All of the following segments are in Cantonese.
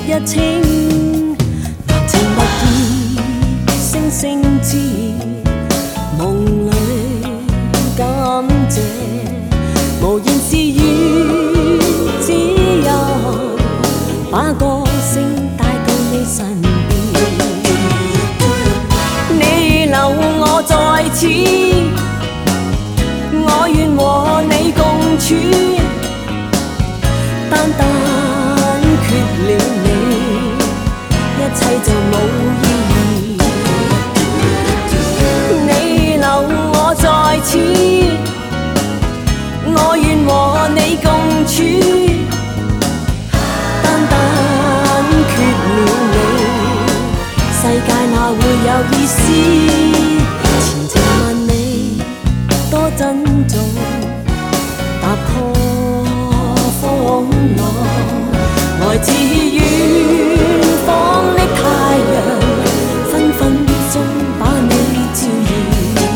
一清，談情蜜意，聲聲之夢裏感謝，無言是語，只有把歌聲帶到你身邊。你留我在此，我願和你共處。單單缺了你，一切就冇意義。你留我在此，我願和你共處。單單缺了你，世界哪會有意思？前程問你多珍重，踏破風浪，來自遠方的太陽，分分鐘把你照耀。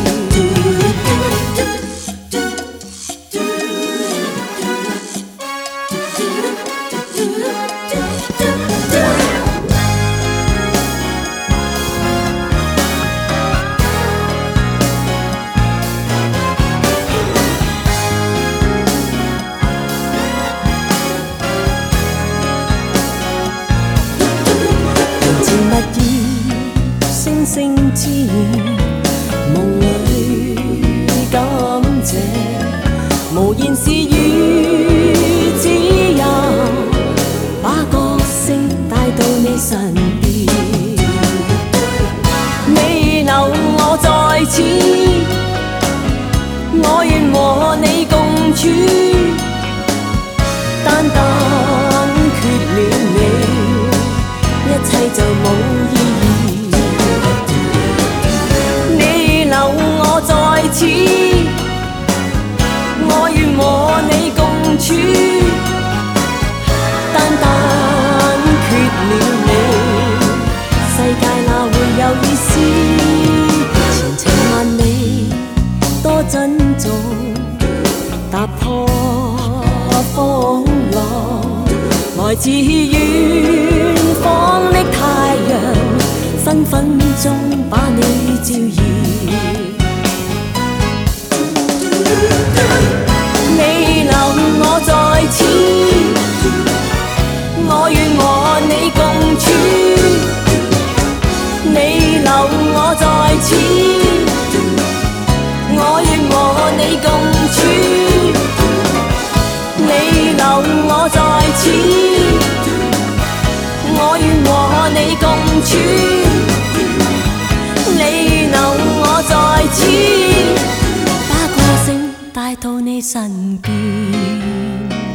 聲聲之夢裏感謝，無言是語，只有把歌聲帶到你身邊。你留我在此，我願和你共處。單單缺了你，一切就冇意義。我在此，我願和你共處。單單缺了你，世界哪會有意思？前程萬里多珍重，踏破風浪，來自遠方的太陽，分分鐘把你照耀。你留我在此，我願和你共處。你留我在此，我願和你共處。你留我在此，我願和你共處。你留我在此，帶到你身邊。